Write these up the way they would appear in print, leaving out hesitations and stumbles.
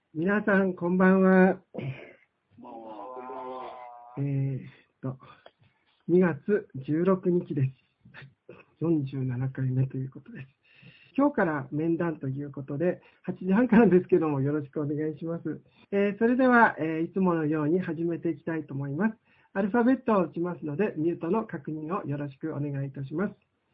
皆さん、こんばんは。2月16日です。47回目ということです。今日から面談ということで、8時半からですけども、よろしくお願いします。それでは、いつものように始めていきたいと思います。アルファベットを打ちますので、ミュートの確認をよろしくお願いいたします。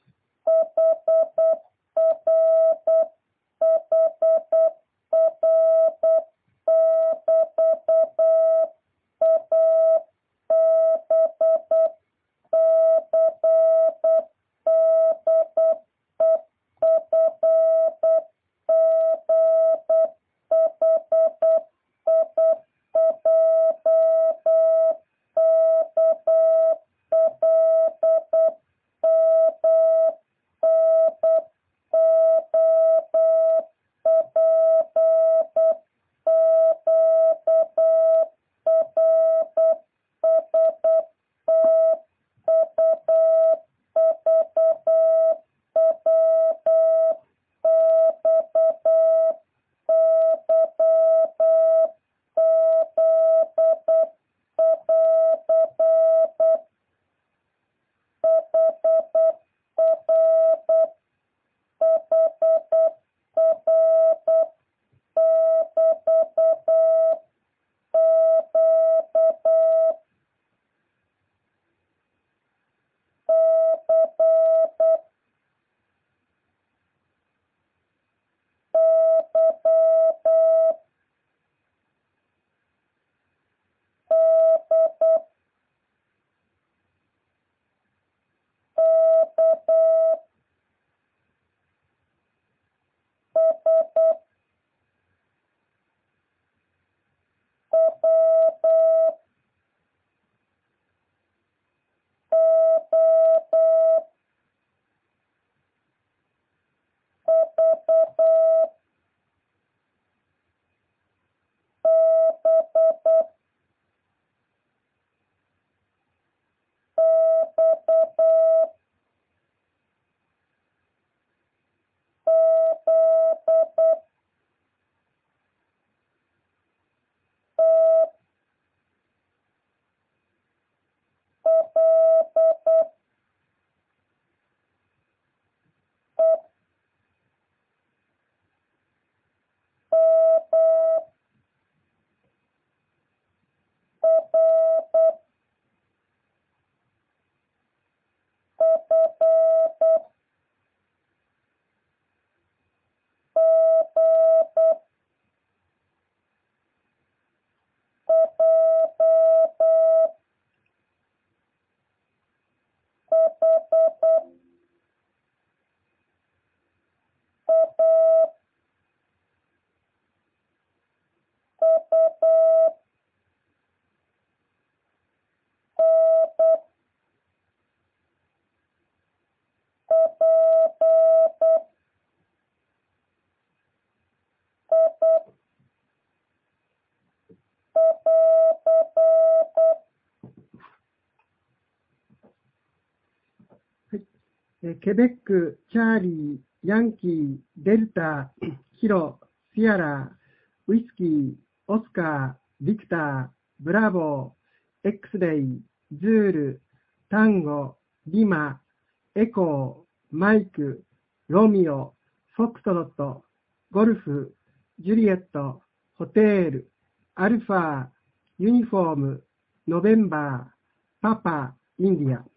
ケベック、チャーリー、ヤンキー、デルタ、キロ、シアラ、ウイスキー、オスカー、ビクター、ブラボー、X レイ、ズール、タンゴ、リマ、エコー、マイク、ロミオ、フォクトロット、ゴルフ、ジュリエット、ホテール、アルファ、ユニフォーム、ノベンバー、パパ、インディア。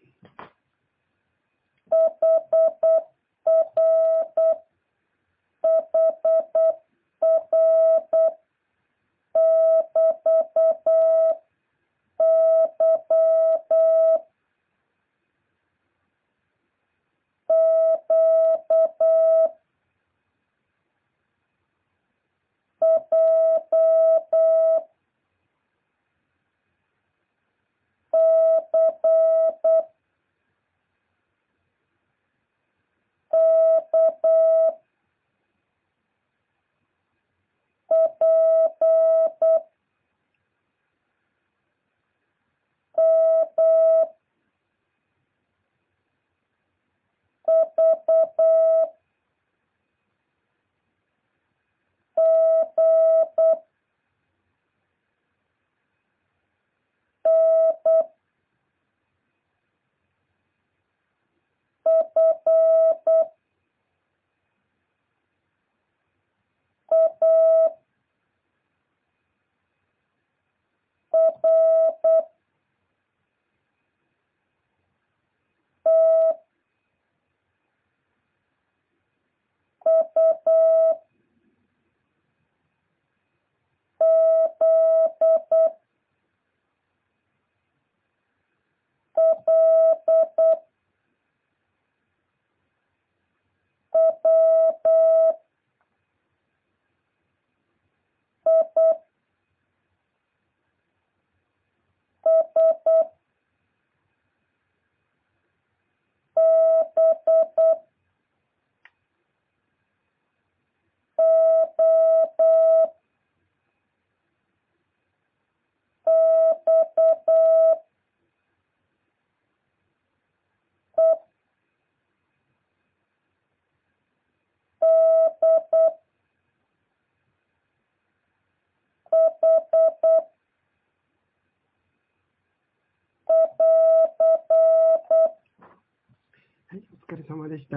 様でした。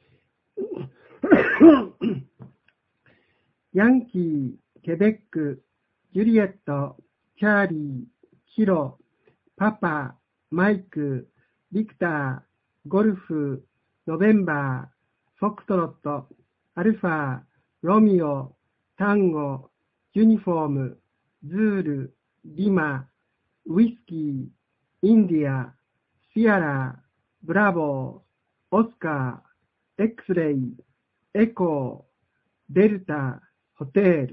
ヤンキー、ケベック、ジュリエット、チャーリー、キロ、パパ、マイク、ビクター、ゴルフ、ノベンバー、フォクトロット、アルファ、ロミオ、タンゴ、ユニフォーム、ズール、リマ、ウイスキー、インディア、シアラ、ブラボー、オスカー、エクスレイ、エコー、デルタ、ホテル。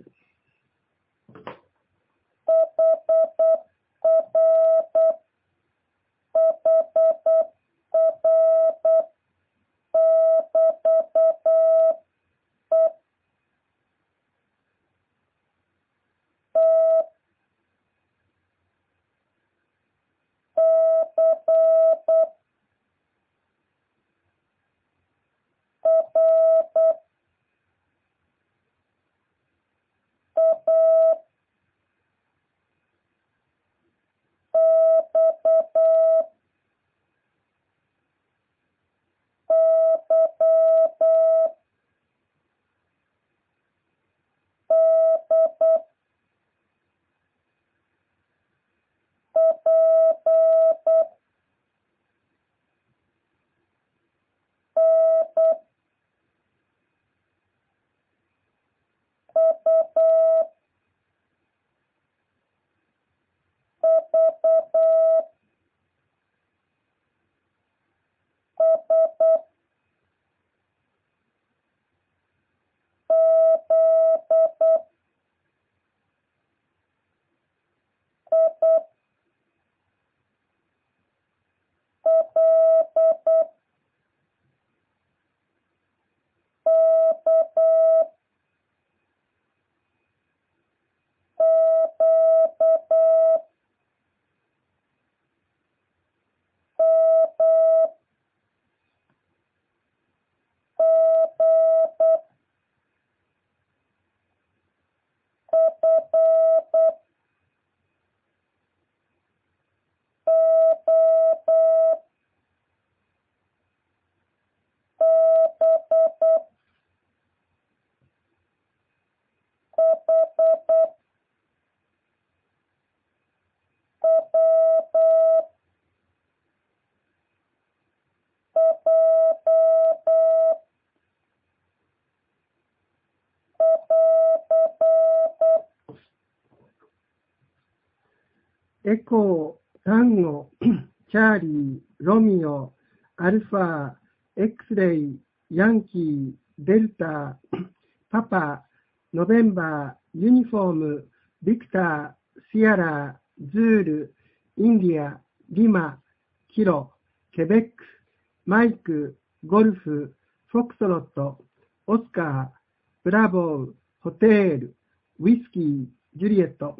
エコー、タンゴ、チャーリー、ロミオ、アルファ、エクスレイ、ヤンキー、デルタ、パパ、ノベンバー、ユニフォーム、ビクター、シアラ、ズール、インディア、リマ、キロ、ケベック、マイク、ゴルフ、フォクトロット、オスカー、ブラボー、ホテル、ウイスキー、ジュリエット。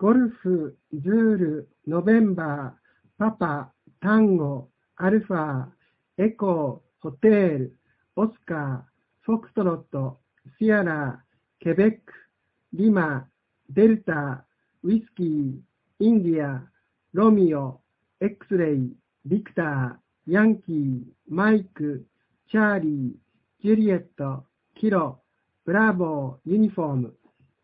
ゴルフ、ズール、ノベンバー、パパ、タンゴ、アルファ、エコー、ホテル、オスカー、フォクトロット、シアラ、ケベック、リマ、デルタ、ウィスキー、インディア、ロミオ、エクスレイ、ビクター、ヤンキー、マイク、チャーリー、ジュリエット、キロ、ブラボー、ユニフォーム。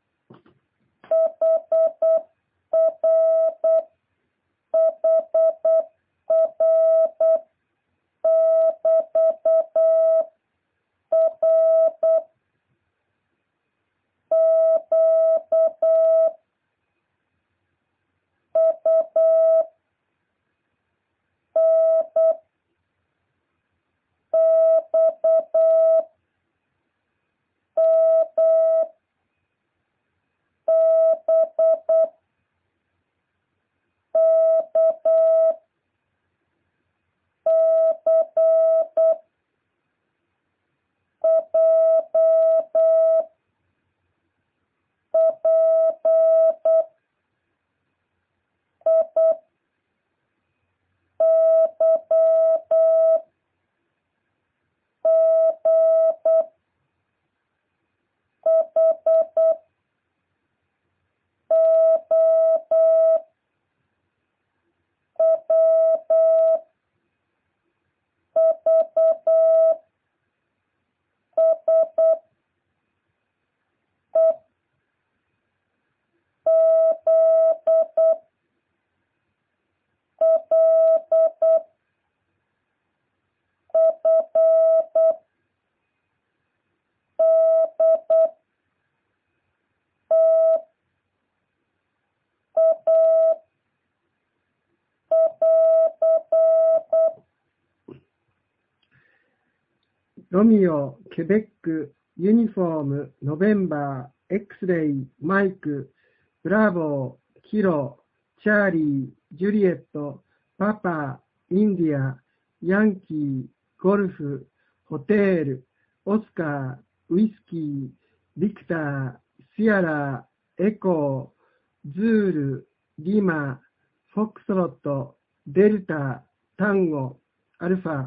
ロミオ、ケベック、ユニフォーム、ノベンバー、エクスレイ、マイク、ブラボー、キロ、チャーリー、ジュリエット、パパ、インディア、ヤンキー、ゴルフ、ホテル、オスカー、ウイスキー、ビクター、シアラ、エコー、ズール、リマ、フォックストロット、デルタ、タンゴ、アルファ、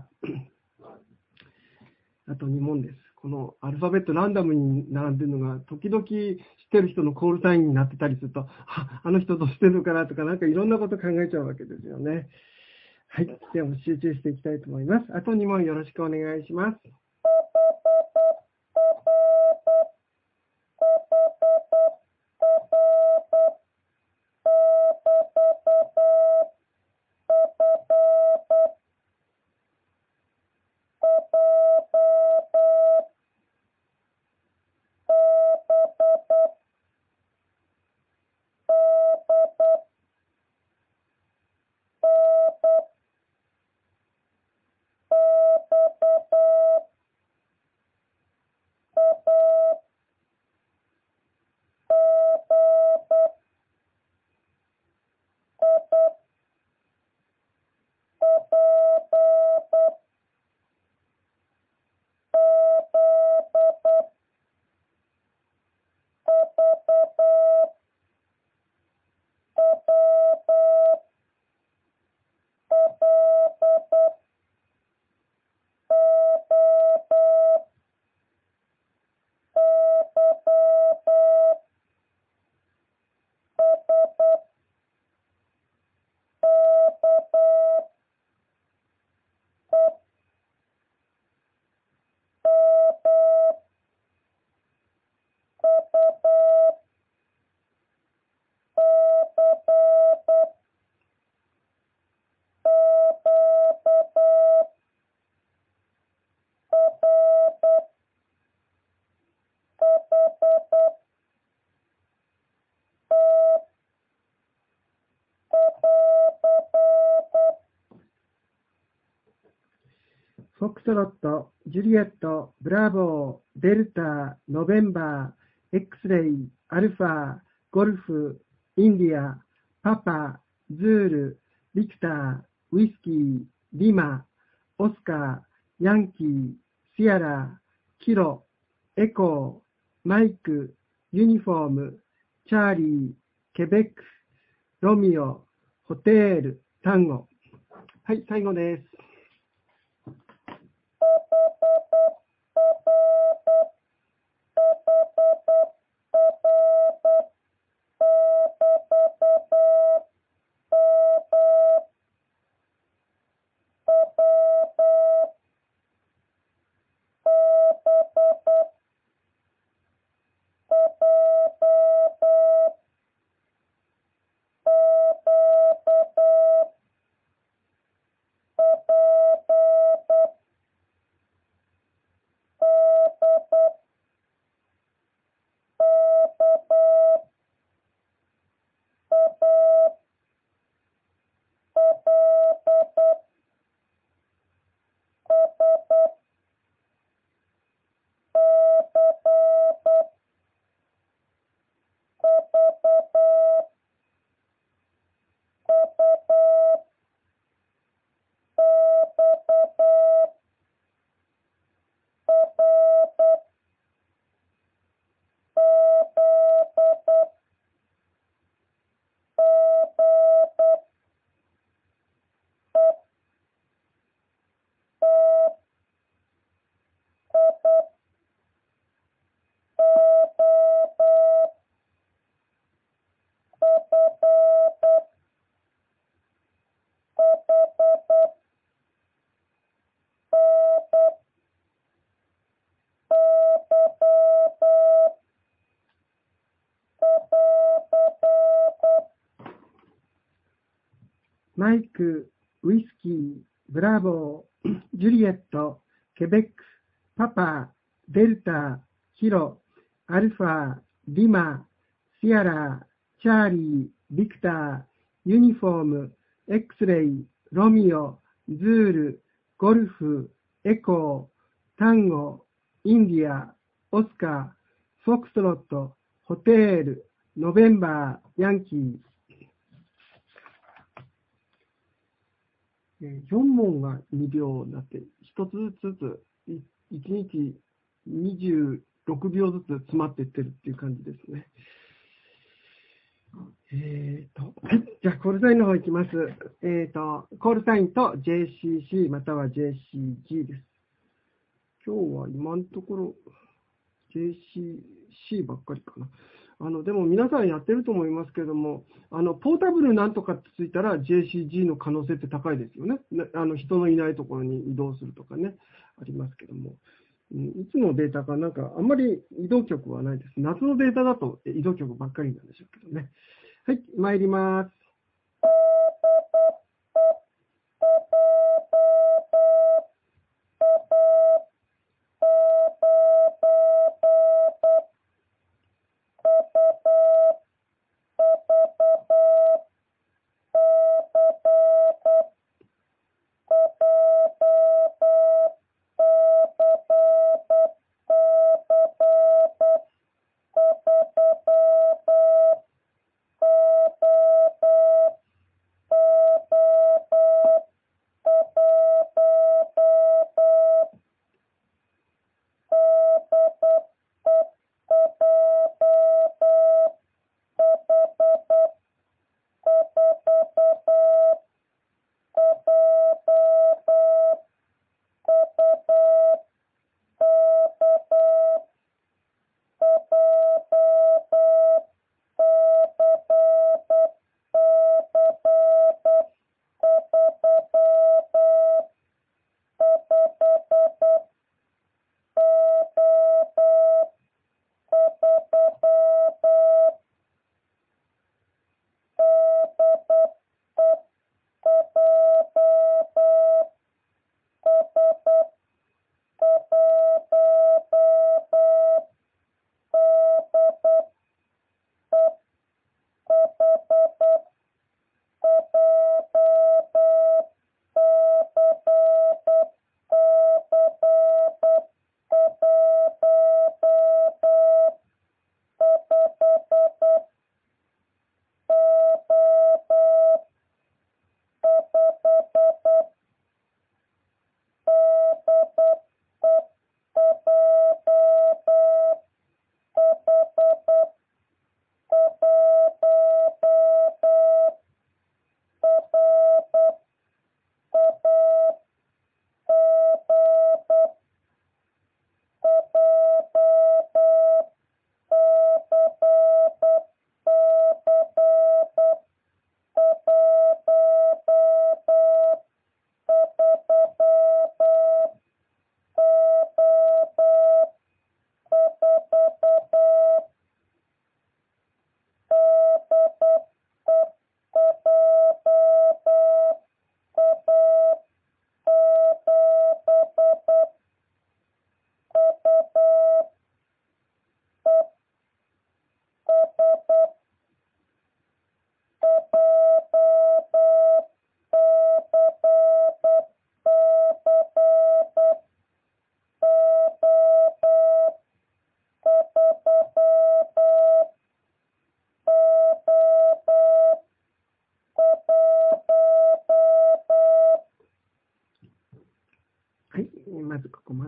あと2問です。このアルファベットランダムに並んでるのが、時々知ってる人のコールサインになってたりすると、あの人どうしてるのかなとか、なんかいろんなこと考えちゃうわけですよね。はい。では集中していきたいと思います。あと2問よろしくお願いします。フォックトロット、ジュリエット、ブラボー、デルタ、ノベンバー、エクスレイ、アルファ、ゴルフ、インディア、パパ、ズール、ビクター、ウイスキー、リマ、オスカー、ヤンキー、シアラ、キロ、エコー、マイク、ユニフォーム、チャーリー、ケベック、 ロミオ、ホテール、タンゴ。はい、最後です。マイク、ウイスキー、ブラボー、ジュリエット、ケベック、パパ、デルタ、ヒロ、アルファ、リマ、シアラ、チャーリー、ビクター、ユニフォーム、エクスレイ、ロミオ、ズール、ゴルフ、エコー、タンゴ、インディア、オスカー、フォックストロット、ホテール、ノベンバー、ヤンキー。4問が2秒になって、1つずつ、1日26秒ずつ詰まっていってるっていう感じですね。はい、じゃあ、コールサインの方行きます。コールサインと JCC または JCG です。今日は今のところ JCC ばっかりかな。でも皆さんやってると思いますけども、ポータブルなんとかってついたら JCG の可能性って高いですよね。人のいないところに移動するとかね、ありますけども。いつのデータかなんかあんまり移動局はないです。夏のデータだと移動局ばっかりなんでしょうけどね。はい、参ります。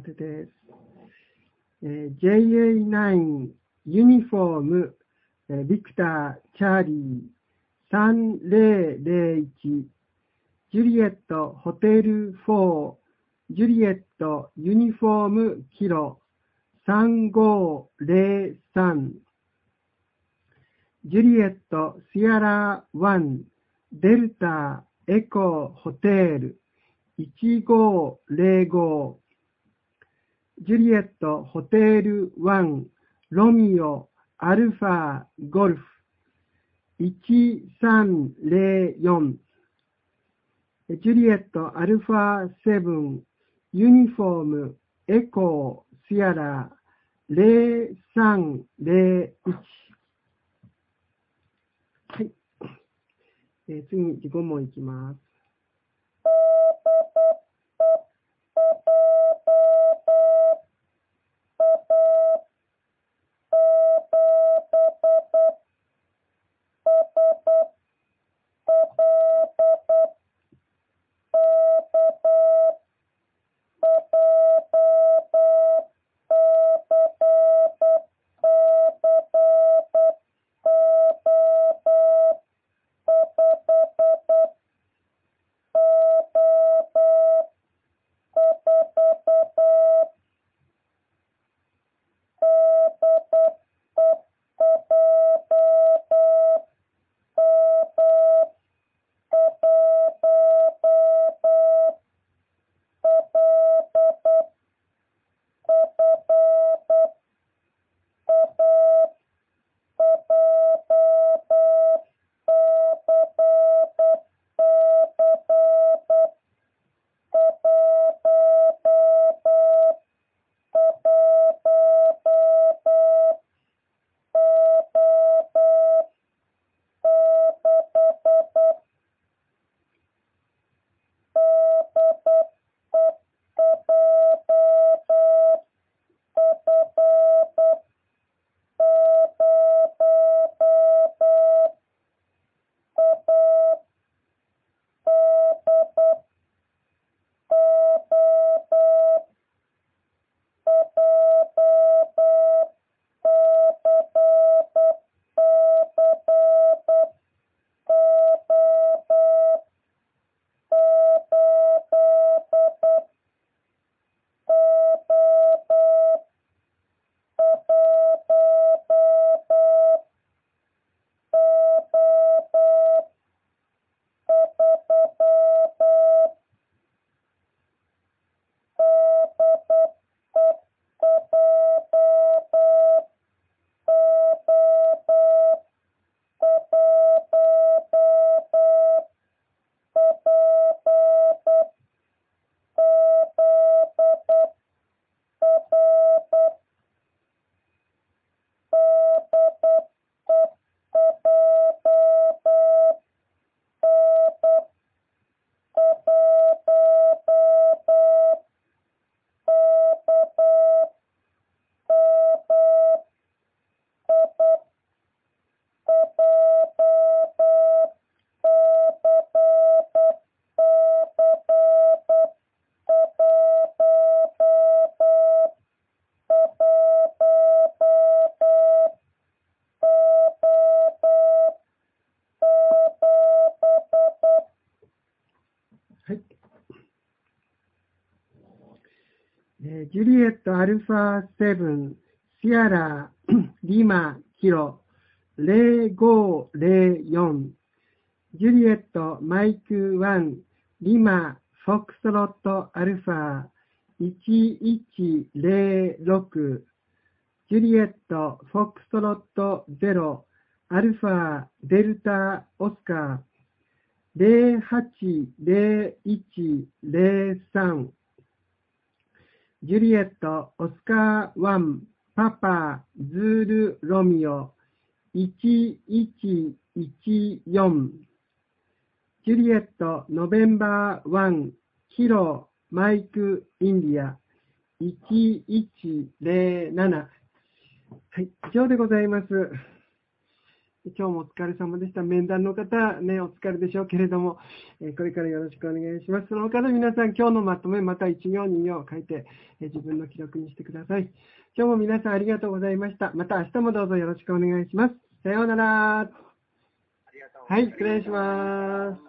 でです。JA9 ユニフォームビクターチャーリー3001ジュリエットホテル4ジュリエットユニフォームキロ3503ジュリエットシアラ1デルタエコホテル1505ジュリエットホテル1ロミオアルファゴルフ1304ジュリエットアルファ7ユニフォームエコーシアラ0301はい、次に自己問いきます。はい。ジュリエットアルファ7シアラリマキロ0504ジュリエットマイク1リマフォックストロットアルファ1106ジュリエットフォックストロット0アルファデルタオスカー080103ジュリエットオスカー1パパズールロミオ1114ジュリエットノベンバー1キロマイクインディア1107はい、以上でございます。 今日もお疲れ様でした。面談の方、ね、お疲れでしょうけれども、これからよろしくお願いします。その他の皆さん、今日のまとめ、また1行2行書いて、自分の記録にしてください。今日も皆さんありがとうございました。また明日もどうぞよろしくお願いします。さようなら。はい、失礼します。